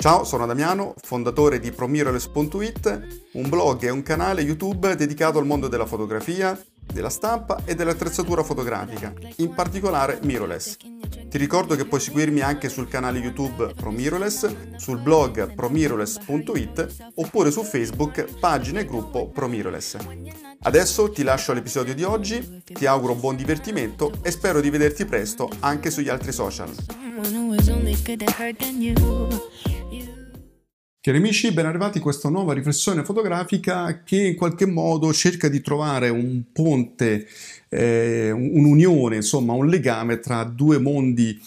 Ciao, sono Damiano, fondatore di ProMirrorless.it, un blog e un canale YouTube dedicato al mondo della fotografia, della stampa e dell'attrezzatura fotografica, in particolare mirrorless. Ti ricordo che puoi seguirmi anche sul canale YouTube ProMirrorless, sul blog ProMirrorless.it oppure su Facebook, pagina e gruppo ProMirrorless. Adesso ti lascio all'episodio di oggi, ti auguro buon divertimento e spero di vederti presto anche sugli altri social. Cari amici, ben arrivati a questa nuova riflessione fotografica che in qualche modo cerca di trovare un ponte, un'unione, insomma un legame tra due mondi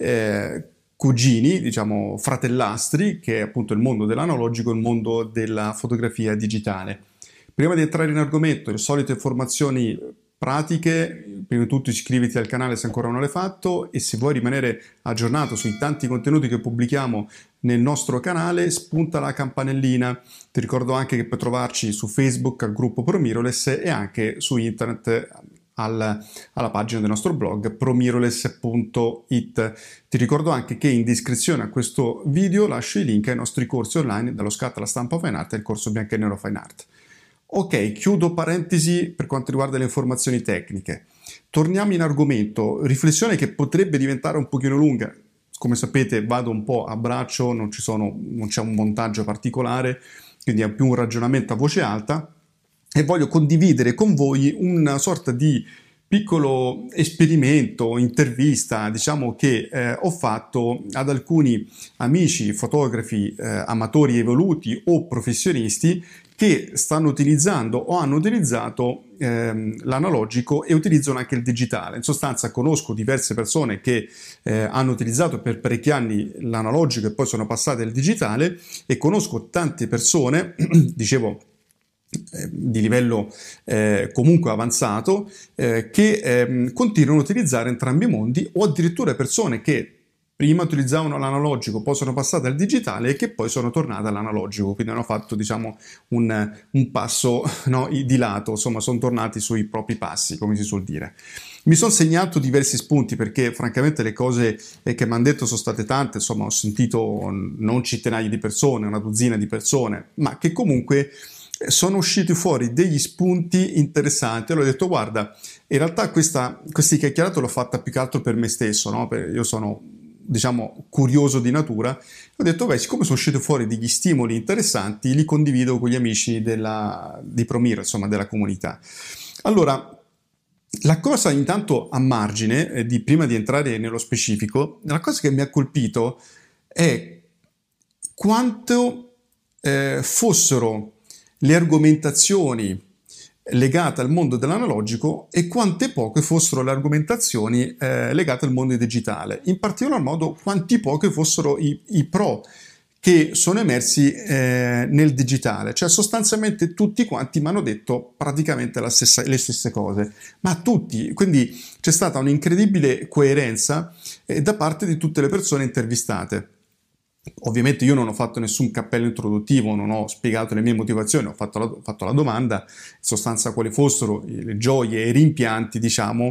cugini, diciamo fratellastri, che è appunto il mondo dell'analogico e il mondo della fotografia digitale. Prima di entrare in argomento, le solite informazioni pratiche, prima di tutto iscriviti al canale se ancora non l'hai fatto e se vuoi rimanere aggiornato sui tanti contenuti che pubblichiamo nel nostro canale spunta la campanellina. Ti ricordo anche che puoi trovarci su Facebook al gruppo ProMirrorless e anche su internet alla pagina del nostro blog promirrorless.it. Ti ricordo anche che in descrizione a questo video lascio i link ai nostri corsi online dallo scatto alla stampa fine art e il corso bianco e nero fine art. Ok, chiudo parentesi per quanto riguarda le informazioni tecniche. Torniamo in argomento, riflessione che potrebbe diventare un pochino lunga. Come sapete vado un po' a braccio, non c'è un montaggio particolare, quindi è più un ragionamento a voce alta e voglio condividere con voi una sorta di piccolo esperimento, intervista, diciamo che ho fatto ad alcuni amici fotografi amatori evoluti o professionisti che stanno utilizzando o hanno utilizzato l'analogico e utilizzano anche il digitale. In sostanza conosco diverse persone che hanno utilizzato per parecchi anni l'analogico e poi sono passate al digitale e conosco tante persone, dicevo, di livello comunque avanzato che continuano a utilizzare entrambi i mondi o addirittura persone che prima utilizzavano l'analogico, poi sono passate al digitale e che poi sono tornate all'analogico, quindi hanno fatto diciamo un passo di lato, insomma sono tornati sui propri passi, come si suol dire. Mi sono segnato diversi spunti perché francamente le cose che mi hanno detto sono state tante, insomma ho sentito non centinaia di persone, una dozzina di persone, ma che comunque sono usciti fuori degli spunti interessanti. Allora ho detto guarda, in realtà questa chiacchierata l'ho fatta più che altro per me stesso, no? Io sono diciamo curioso di natura, ho detto beh, siccome sono usciti fuori degli stimoli interessanti li condivido con gli amici di ProMirror, insomma della comunità. Allora la cosa intanto a margine prima di entrare nello specifico, la cosa che mi ha colpito è quanto fossero le argomentazioni legate al mondo dell'analogico e quante poche fossero le argomentazioni legate al mondo digitale. In particolar modo quanti poche fossero i pro che sono emersi nel digitale, cioè sostanzialmente tutti quanti mi hanno detto praticamente le stesse cose, ma tutti, quindi c'è stata un'incredibile coerenza da parte di tutte le persone intervistate. Ovviamente io non ho fatto nessun cappello introduttivo, non ho spiegato le mie motivazioni, ho fatto la domanda, in sostanza quali fossero le gioie e i rimpianti, diciamo,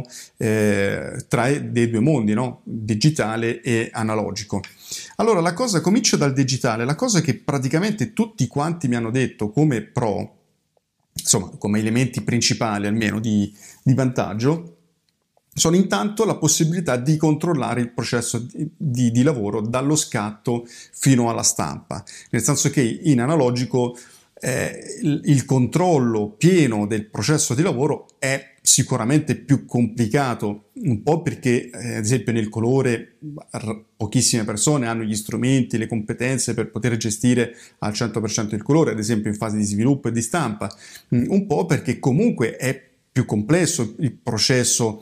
dei due mondi, no? Digitale e analogico. Allora, la cosa, comincio dal digitale, la cosa che praticamente tutti quanti mi hanno detto come pro, insomma, come elementi principali almeno di vantaggio, sono intanto la possibilità di controllare il processo di lavoro dallo scatto fino alla stampa, nel senso che in analogico il controllo pieno del processo di lavoro è sicuramente più complicato, un po' perché ad esempio nel colore pochissime persone hanno gli strumenti, le competenze per poter gestire al 100% il colore, ad esempio in fase di sviluppo e di stampa, un po' perché comunque è più complesso il processo,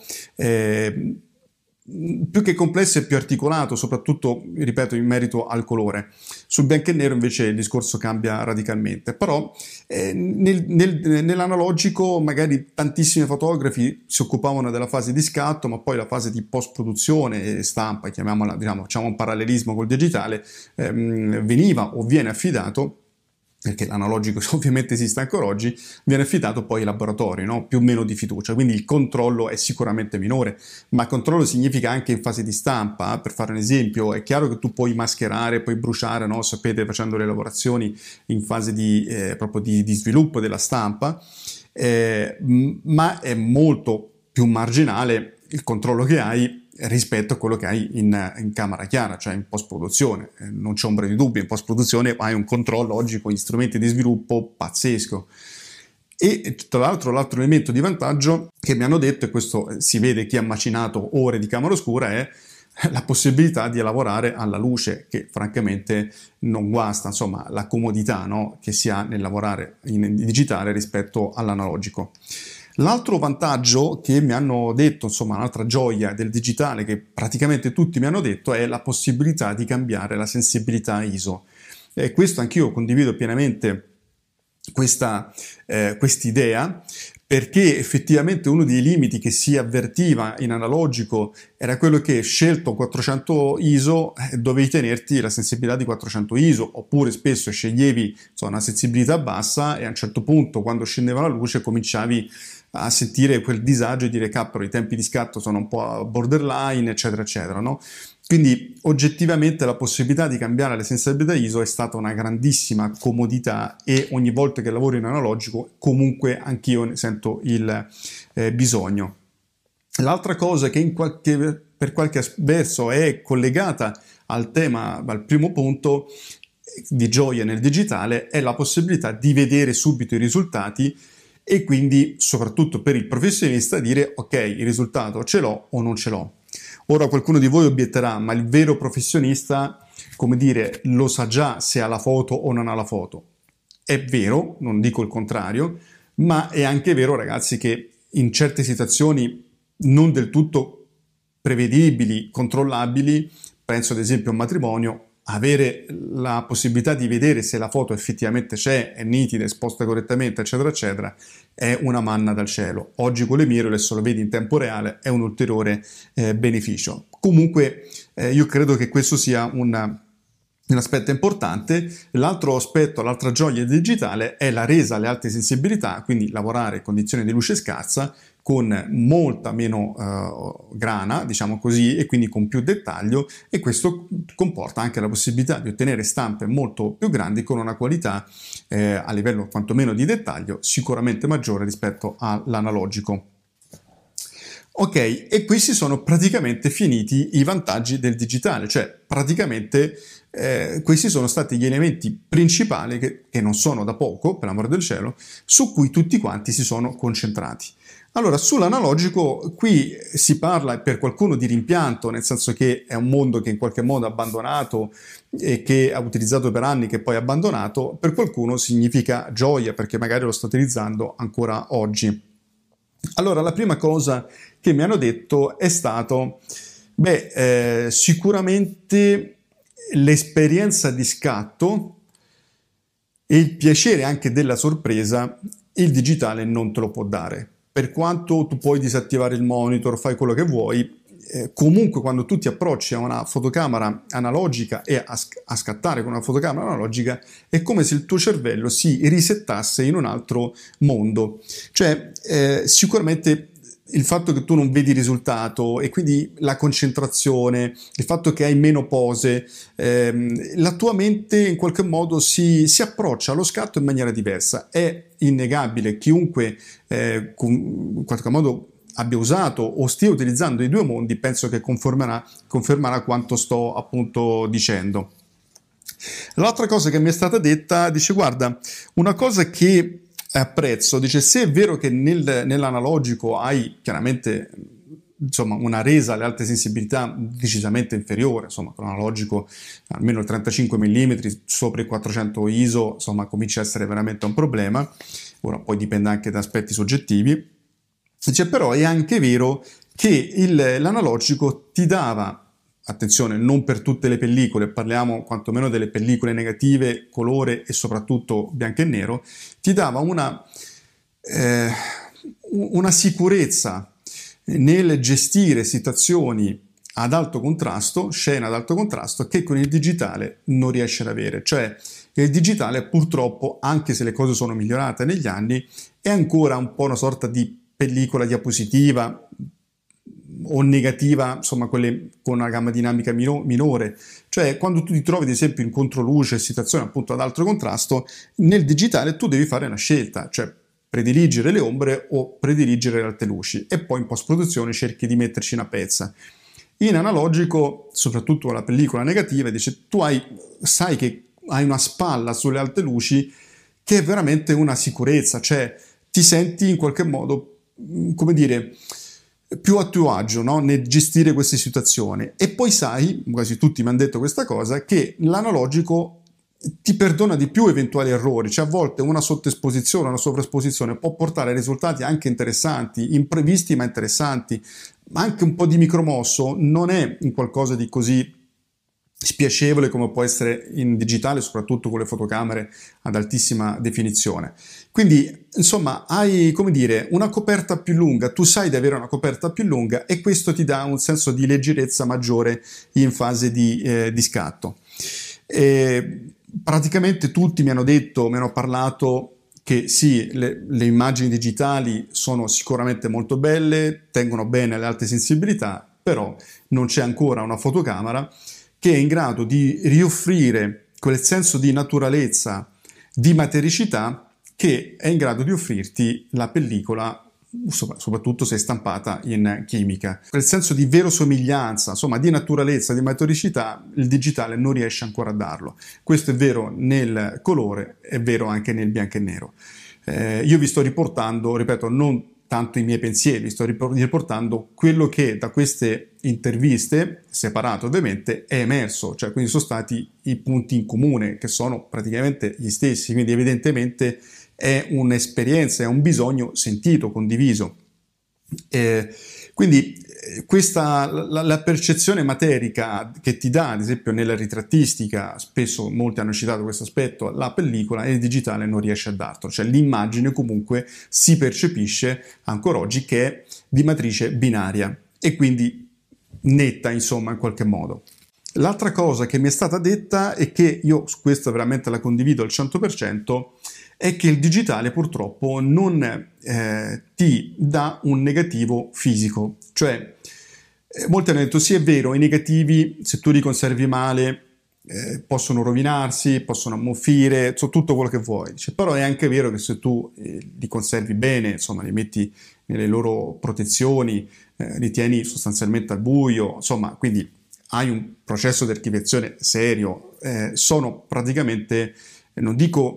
più che complesso è più articolato, soprattutto, ripeto, in merito al colore. Sul bianco e nero invece il discorso cambia radicalmente, però nell'analogico magari tantissimi fotografi si occupavano della fase di scatto, ma poi la fase di post-produzione e stampa, chiamiamola, diciamo, facciamo un parallelismo col digitale, veniva o viene affidato perché l'analogico ovviamente esiste ancora oggi, viene affidato poi ai laboratori, no? Più o meno di fiducia, quindi il controllo è sicuramente minore, ma controllo significa anche in fase di stampa. Per fare un esempio, è chiaro che tu puoi mascherare, puoi bruciare, no? Sapete, facendo le lavorazioni in fase di, proprio di sviluppo della stampa, ma è molto più marginale il controllo che hai rispetto a quello che hai in camera chiara, cioè in post-produzione. Non c'è ombra di dubbio, in post-produzione hai un controllo oggi con gli strumenti di sviluppo pazzesco. E tra l'altro l'altro elemento di vantaggio che mi hanno detto, e questo si vede chi ha macinato ore di camera oscura, è la possibilità di lavorare alla luce, che francamente non guasta, insomma, la comodità, no, che si ha nel lavorare in digitale rispetto all'analogico. L'altro vantaggio che mi hanno detto, insomma, un'altra gioia del digitale che praticamente tutti mi hanno detto, è la possibilità di cambiare la sensibilità ISO. E questo anch'io condivido pienamente quest'idea, perché effettivamente uno dei limiti che si avvertiva in analogico era quello che, scelto 400 ISO, dovevi tenerti la sensibilità di 400 ISO, oppure spesso sceglievi, insomma, una sensibilità bassa e a un certo punto, quando scendeva la luce, cominciavi a sentire quel disagio e dire cappero, i tempi di scatto sono un po' borderline, eccetera, eccetera, no? Quindi oggettivamente la possibilità di cambiare le sensibilità ISO è stata una grandissima comodità, e ogni volta che lavoro in analogico comunque anch'io ne sento il bisogno. L'altra cosa che per qualche verso è collegata al tema, al primo punto di gioia nel digitale, è la possibilità di vedere subito i risultati, e quindi soprattutto per il professionista dire ok, il risultato ce l'ho o non ce l'ho. Ora qualcuno di voi obietterà, ma il vero professionista, come dire, lo sa già se ha la foto o non ha la foto. È vero, non dico il contrario, ma è anche vero, ragazzi, che in certe situazioni non del tutto prevedibili, controllabili, penso ad esempio a un matrimonio, avere la possibilità di vedere se la foto effettivamente c'è, è nitida, esposta correttamente, eccetera, eccetera, è una manna dal cielo. Oggi con le mirrorless lo vedi in tempo reale, è un ulteriore beneficio. Comunque io credo che questo sia un aspetto importante. L'altro aspetto, l'altra gioia del digitale è la resa alle alte sensibilità, quindi lavorare in condizioni di luce scarsa con molta meno grana, diciamo così, e quindi con più dettaglio, e questo comporta anche la possibilità di ottenere stampe molto più grandi con una qualità a livello quantomeno di dettaglio sicuramente maggiore rispetto all'analogico. Ok, e qui si sono praticamente finiti i vantaggi del digitale, cioè praticamente questi sono stati gli elementi principali che non sono da poco, per l'amor del cielo, su cui tutti quanti si sono concentrati. Allora, sull'analogico qui si parla per qualcuno di rimpianto, nel senso che è un mondo che in qualche modo ha abbandonato e che ha utilizzato per anni, che poi ha abbandonato. Per qualcuno significa gioia, perché magari lo sta utilizzando ancora oggi. Allora, la prima cosa che mi hanno detto è stato, sicuramente l'esperienza di scatto e il piacere anche della sorpresa, il digitale non te lo può dare. Per quanto tu puoi disattivare il monitor, fai quello che vuoi, comunque quando tu ti approcci a una fotocamera analogica e a scattare con una fotocamera analogica, è come se il tuo cervello si risettasse in un altro mondo. Cioè, sicuramente il fatto che tu non vedi il risultato, e quindi la concentrazione, il fatto che hai meno pose, la tua mente in qualche modo si approccia allo scatto in maniera diversa. È innegabile, chiunque in qualche modo abbia usato o stia utilizzando i due mondi, penso che confermerà quanto sto appunto dicendo. L'altra cosa che mi è stata detta, dice guarda, una cosa che apprezzo, dice se è vero che nell'analogico hai chiaramente insomma una resa alle alte sensibilità decisamente inferiore, insomma con l'analogico almeno il 35 mm sopra i 400 ISO, insomma comincia a essere veramente un problema. Ora poi dipende anche da aspetti soggettivi. Dice però è anche vero che l'analogico ti dava, attenzione, non per tutte le pellicole, parliamo quantomeno delle pellicole negative, colore e soprattutto bianco e nero, ti dava una sicurezza nel gestire situazioni ad alto contrasto, scene ad alto contrasto, che con il digitale non riesci ad avere. Cioè Il digitale purtroppo, anche se le cose sono migliorate negli anni, è ancora un po' una sorta di pellicola diapositiva o negativa, insomma quelle con una gamma dinamica minore. Cioè quando tu ti trovi ad esempio in controluce, situazioni appunto ad alto contrasto, nel digitale tu devi fare una scelta, cioè prediligere le ombre o prediligere le alte luci, e poi in post-produzione cerchi di metterci una pezza. In analogico, soprattutto con la pellicola negativa, dice sai che hai una spalla sulle alte luci che è veramente una sicurezza, cioè ti senti in qualche modo, come dire, più a tuo agio, no? Nel gestire queste situazioni. E poi sai, quasi tutti mi hanno detto questa cosa, che l'analogico ti perdona di più eventuali errori, cioè a volte una sottoesposizione, una sovraesposizione può portare a risultati anche interessanti, imprevisti ma interessanti, ma anche un po' di micromosso non è un qualcosa di così spiacevole come può essere in digitale, soprattutto con le fotocamere ad altissima definizione. Quindi, insomma, hai, come dire, una coperta più lunga, tu sai di avere una coperta più lunga e questo ti dà un senso di leggerezza maggiore in fase di scatto. Praticamente tutti mi hanno parlato che sì, le immagini digitali sono sicuramente molto belle, tengono bene alle alte sensibilità, però non c'è ancora una fotocamera che è in grado di rioffrire quel senso di naturalezza, di matericità che è in grado di offrirti la pellicola, soprattutto se è stampata in chimica. Quel senso di verosomiglianza, insomma di naturalezza, di matericità, il digitale non riesce ancora a darlo. Questo è vero nel colore, è vero anche nel bianco e nero. Io vi sto riportando, ripeto, non tanto i miei pensieri, sto riportando quello che da queste interviste, separate ovviamente, è emerso, cioè quindi sono stati i punti in comune che sono praticamente gli stessi, quindi evidentemente è un'esperienza, è un bisogno sentito, condiviso. Quindi la percezione materica che ti dà, ad esempio nella ritrattistica, spesso molti hanno citato questo aspetto, la pellicola e il digitale non riesce a darlo, cioè l'immagine comunque si percepisce ancora oggi che è di matrice binaria e quindi netta, insomma, in qualche modo. L'altra cosa che mi è stata detta e che io su questo veramente la condivido al 100%, è che il digitale purtroppo non ti dà un negativo fisico, cioè molti hanno detto sì è vero, i negativi se tu li conservi male possono rovinarsi, possono ammuffire, tutto quello che vuoi, però è anche vero che se tu li conservi bene, insomma li metti nelle loro protezioni, li tieni sostanzialmente al buio, insomma quindi hai un processo di archiviazione serio, sono praticamente, non dico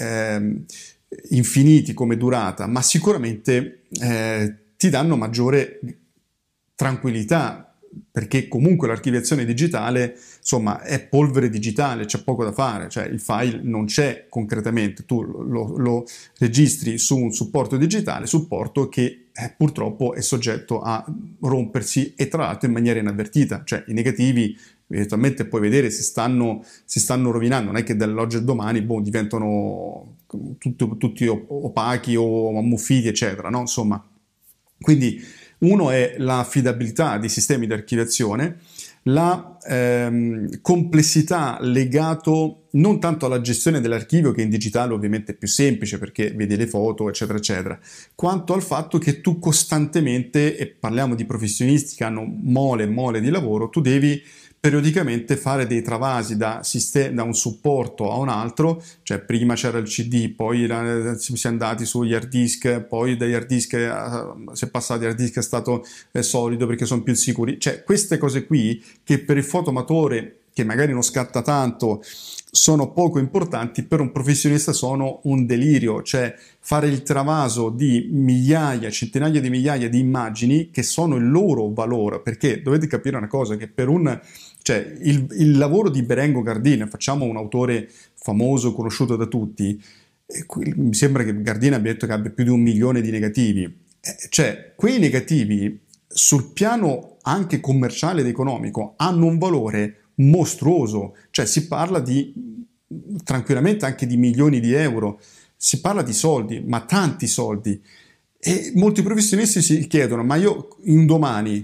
infiniti come durata, ma sicuramente ti danno maggiore tranquillità, perché comunque l'archiviazione digitale, insomma, è polvere digitale, c'è poco da fare, cioè il file non c'è concretamente, tu lo registri su un supporto digitale, supporto che purtroppo è soggetto a rompersi e tra l'altro in maniera inavvertita, cioè i negativi eventualmente puoi vedere si stanno rovinando, non è che dall'oggi al domani diventano tutti opachi o ammuffiti eccetera, no? Insomma, quindi uno è l'affidabilità dei sistemi di archiviazione, la complessità legato non tanto alla gestione dell'archivio, che in digitale ovviamente è più semplice perché vedi le foto eccetera eccetera, quanto al fatto che tu costantemente, e parliamo di professionisti che hanno mole di lavoro, tu devi periodicamente fare dei travasi da un supporto a un altro, cioè prima c'era il CD, poi si è andati sugli hard disk, poi dagli hard disk si è passati al hard disk è stato solido perché sono più sicuri, cioè queste cose qui che per il fotoamatore che magari non scatta tanto sono poco importanti, per un professionista sono un delirio, cioè fare il travaso di migliaia, centinaia di migliaia di immagini che sono il loro valore, perché dovete capire una cosa, che per cioè il lavoro di Berengo Gardina, facciamo un autore famoso, conosciuto da tutti, mi sembra che Gardina abbia detto che abbia più di 1 milione di negativi, cioè quei negativi sul piano anche commerciale ed economico hanno un valore mostruoso, cioè si parla tranquillamente anche di milioni di euro, si parla di soldi, ma tanti soldi, e molti professionisti si chiedono, ma io in domani,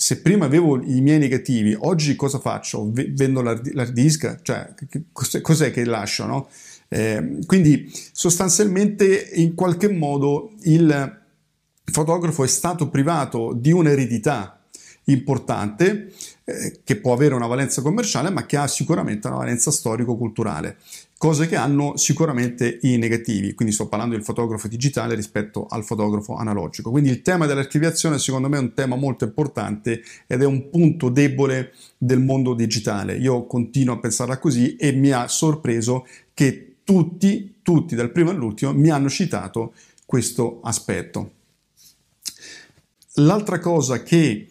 se prima avevo i miei negativi, oggi cosa faccio? Vendo l'hard disk? Cioè, cos'è che lascio, no? Quindi sostanzialmente in qualche modo il fotografo è stato privato di un'eredità importante che può avere una valenza commerciale, ma che ha sicuramente una valenza storico-culturale, cose che hanno sicuramente i negativi. Quindi sto parlando del fotografo digitale rispetto al fotografo analogico. Quindi il tema dell'archiviazione secondo me è un tema molto importante ed è un punto debole del mondo digitale. Io continuo a pensarla così e mi ha sorpreso che tutti dal primo all'ultimo mi hanno citato questo aspetto. L'altra cosa che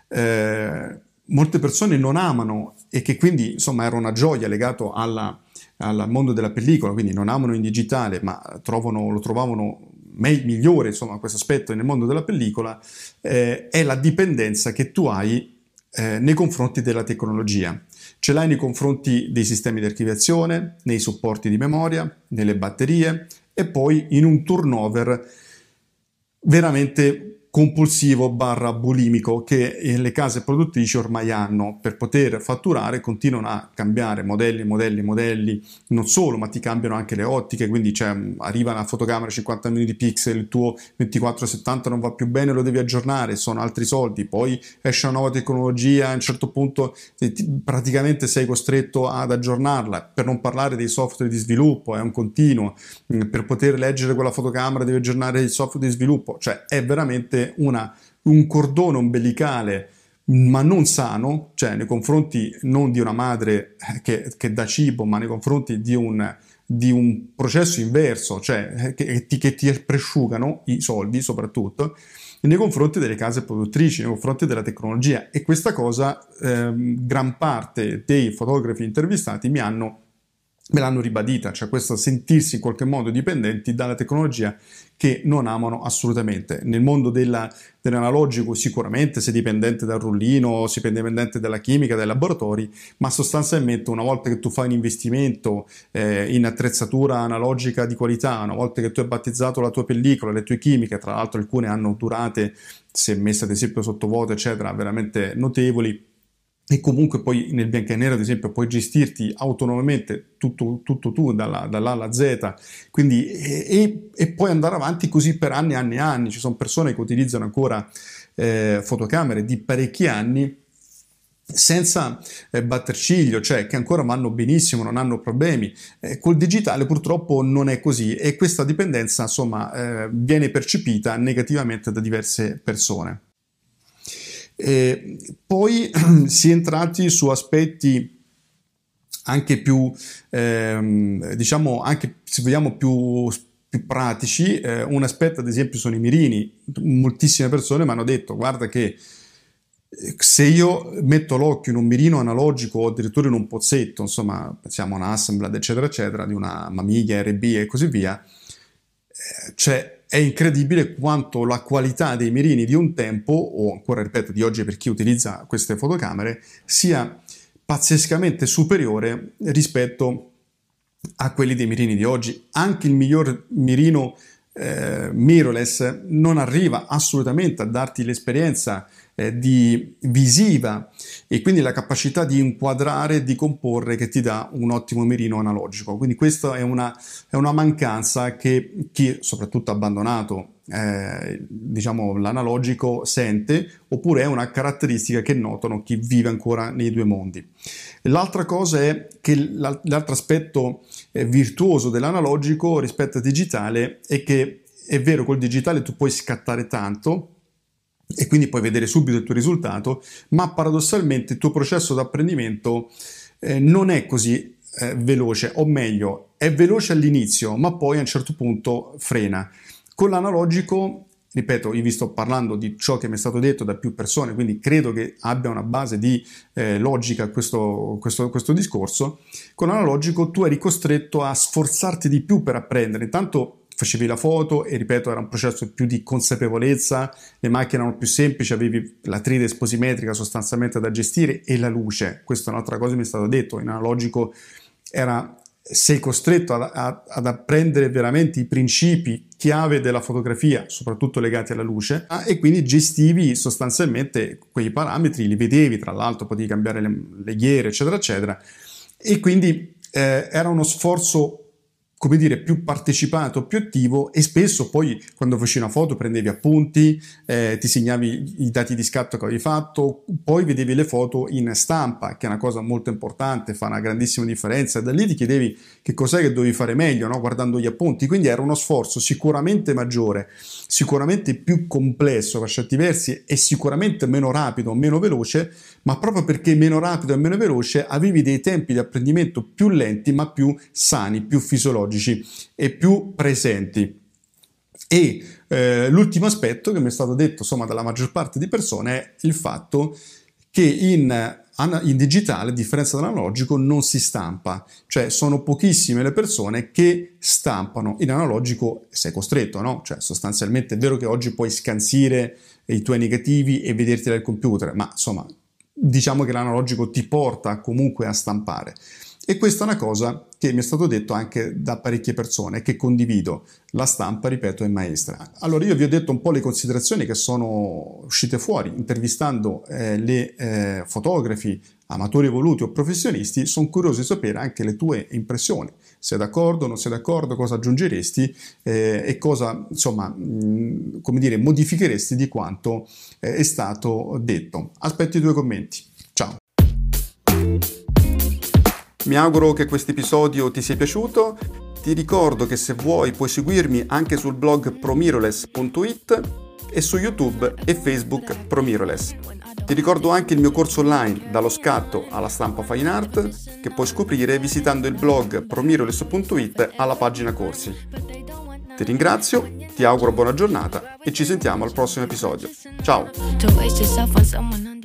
molte persone non amano e che quindi insomma era una gioia legato al mondo della pellicola, quindi non amano in digitale ma lo trovavano migliore, insomma, questo aspetto nel mondo della pellicola, è la dipendenza che tu hai nei confronti della tecnologia. Ce l'hai nei confronti dei sistemi di archiviazione, nei supporti di memoria, nelle batterie e poi in un turnover veramente compulsivo / bulimico che le case produttrici ormai hanno. Per poter fatturare continuano a cambiare modelli, non solo, ma ti cambiano anche le ottiche, quindi arriva una fotocamera 50 milioni di pixel, il tuo 24-70 non va più bene, lo devi aggiornare, sono altri soldi, poi esce una nuova tecnologia, a un certo punto praticamente sei costretto ad aggiornarla, per non parlare dei software di sviluppo, è un continuo, per poter leggere quella fotocamera devi aggiornare il software di sviluppo, cioè è veramente un cordone ombelicale ma non sano, cioè nei confronti non di una madre che dà cibo, ma nei confronti di un processo inverso, cioè che ti presciugano i soldi soprattutto, nei confronti delle case produttrici, nei confronti della tecnologia. E questa cosa gran parte dei fotografi intervistati me l'hanno ribadita, cioè questo sentirsi in qualche modo dipendenti dalla tecnologia che non amano assolutamente. Nel mondo dell'analogico sicuramente sei dipendente dal rullino, sei dipendente dalla chimica, dai laboratori, ma sostanzialmente una volta che tu fai un investimento in attrezzatura analogica di qualità, una volta che tu hai battezzato la tua pellicola, le tue chimiche, tra l'altro alcune hanno durate, se messe ad esempio sottovuoto eccetera, veramente notevoli, e comunque poi nel bianco e nero ad esempio puoi gestirti autonomamente tutto tu dall'A alla Z, quindi e puoi andare avanti così per anni e anni e anni. Ci sono persone che utilizzano ancora fotocamere di parecchi anni senza batterciglio, cioè che ancora vanno benissimo, non hanno problemi. Col digitale purtroppo non è così e questa dipendenza insomma viene percepita negativamente da diverse persone. Poi si è entrati su aspetti anche più, diciamo, anche se vogliamo più pratici. Un aspetto ad esempio sono i mirini. Moltissime persone mi hanno detto: guarda che se io metto l'occhio in un mirino analogico o addirittura in un pozzetto, insomma pensiamo a un Hasselblad eccetera eccetera, di una Mamiya RB e così via, cioè è incredibile quanto la qualità dei mirini di un tempo, o ancora ripeto di oggi per chi utilizza queste fotocamere, sia pazzescamente superiore rispetto a quelli dei mirini di oggi. Anche il miglior mirino mirrorless non arriva assolutamente a darti l'esperienza di visiva e quindi la capacità di inquadrare e di comporre che ti dà un ottimo mirino analogico. Quindi questa è una mancanza che chi soprattutto ha abbandonato diciamo l'analogico sente, oppure è una caratteristica che notano chi vive ancora nei due mondi. L'altra cosa è che l'altro aspetto virtuoso dell'analogico rispetto al digitale è che è vero, col digitale tu puoi scattare tanto e quindi puoi vedere subito il tuo risultato, ma paradossalmente il tuo processo di apprendimento non è così veloce, o meglio, è veloce all'inizio, ma poi a un certo punto frena. Con l'analogico, ripeto, io vi sto parlando di ciò che mi è stato detto da più persone, quindi credo che abbia una base di logica questo discorso. Con l'analogico tu eri costretto a sforzarti di più per apprendere. Intanto facevi la foto e, ripeto, era un processo più di consapevolezza, le macchine erano più semplici, avevi la 3D esposimetrica sostanzialmente da gestire e la luce. Questa è un'altra cosa che mi è stato detto. In analogico era sei costretto ad apprendere veramente i principi chiave della fotografia, soprattutto legati alla luce, e quindi gestivi sostanzialmente quei parametri, li vedevi, tra l'altro potevi cambiare le ghiere, eccetera, eccetera, e quindi era uno sforzo, come dire, più partecipato, più attivo, e spesso poi quando facevi una foto prendevi appunti, ti segnavi i dati di scatto che avevi fatto, poi vedevi le foto in stampa, che è una cosa molto importante, fa una grandissima differenza, e da lì ti chiedevi che cos'è che dovevi fare meglio, no? Guardando gli appunti, quindi era uno sforzo sicuramente maggiore, sicuramente più complesso per certi versi e sicuramente meno rapido, meno veloce, ma proprio perché meno rapido e meno veloce avevi dei tempi di apprendimento più lenti ma più sani, più fisiologici e più presenti. E l'ultimo aspetto che mi è stato detto, insomma, dalla maggior parte di persone è il fatto che in digitale, a differenza dall'analogico, non si stampa, cioè sono pochissime le persone che stampano. In analogico sei costretto, no? Cioè sostanzialmente è vero che oggi puoi scansire i tuoi negativi e vederti dal computer, ma insomma diciamo che l'analogico ti porta comunque a stampare. E questa è una cosa che mi è stato detto anche da parecchie persone, che condivido. La stampa, ripeto, è maestra. Allora io vi ho detto un po' le considerazioni che sono uscite fuori, intervistando le fotografi, amatori evoluti o professionisti. Sono curioso di sapere anche le tue impressioni. Sei d'accordo, non sei d'accordo, cosa aggiungeresti e cosa, insomma, come dire, modificheresti di quanto è stato detto. Aspetto i tuoi commenti. Ciao! Mi auguro che questo episodio ti sia piaciuto. Ti ricordo che se vuoi puoi seguirmi anche sul blog promirrorless.it e su YouTube e Facebook Promirrorless. Ti ricordo anche il mio corso online dallo scatto alla stampa fine art che puoi scoprire visitando il blog promirrorless.it alla pagina corsi. Ti ringrazio, ti auguro buona giornata e ci sentiamo al prossimo episodio. Ciao!